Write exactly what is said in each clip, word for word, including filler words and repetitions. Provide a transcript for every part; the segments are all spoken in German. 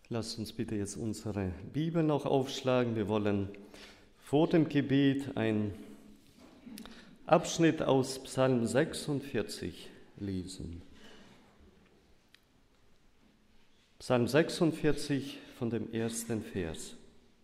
Lasst uns bitte jetzt unsere Bibel noch aufschlagen. Wir wollen vor dem Gebet einen Abschnitt aus Psalm sechsundvierzig lesen. Psalm sechsundvierzig von dem ersten Vers.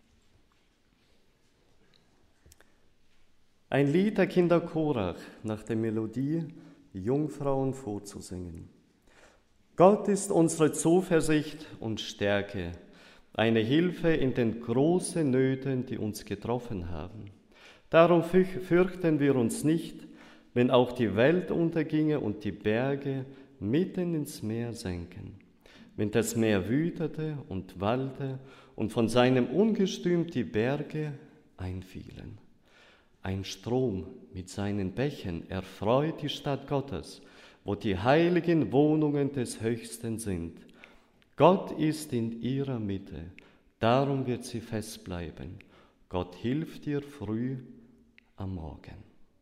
Ein Lied der Kinder Korach nach der Melodie, die Jungfrauen vorzusingen. Gott ist unsere Zuversicht und Stärke, eine Hilfe in den großen Nöten, die uns getroffen haben. Darum fürchten wir uns nicht, wenn auch die Welt unterginge und die Berge mitten ins Meer senken. Wenn das Meer wütete und wallte und von seinem Ungestüm die Berge einfielen. Ein Strom mit seinen Bächen erfreut die Stadt Gottes, wo die heiligen Wohnungen des Höchsten sind. Gott ist in ihrer Mitte, darum wird sie fest bleiben. Gott hilft ihr früh am Morgen.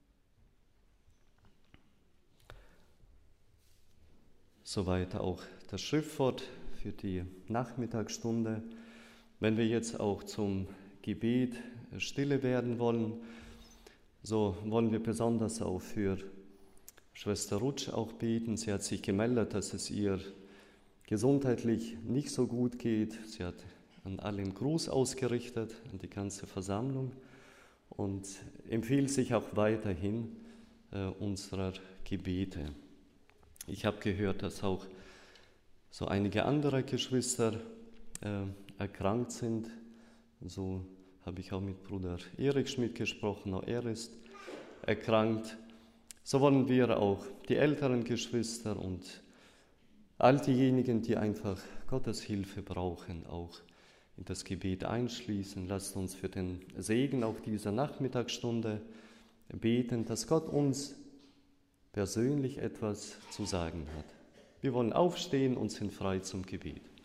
Soweit auch das Schriftwort für die Nachmittagsstunde. Wenn wir jetzt auch zum Gebet stille werden wollen, so wollen wir besonders auch für Schwester Rutsch auch beten. Sie hat sich gemeldet, dass es ihr gesundheitlich nicht so gut geht. Sie hat an allen Gruß ausgerichtet, an die ganze Versammlung und empfiehlt sich auch weiterhin äh, unserer Gebete. Ich habe gehört, dass auch so einige andere Geschwister äh, erkrankt sind. So habe ich auch mit Bruder Erik Schmidt gesprochen, auch er ist erkrankt. So wollen wir auch die älteren Geschwister und all diejenigen, die einfach Gottes Hilfe brauchen, auch in das Gebet einschließen. Lasst uns für den Segen auch dieser Nachmittagsstunde beten, dass Gott uns persönlich etwas zu sagen hat. Wir wollen aufstehen und sind frei zum Gebet.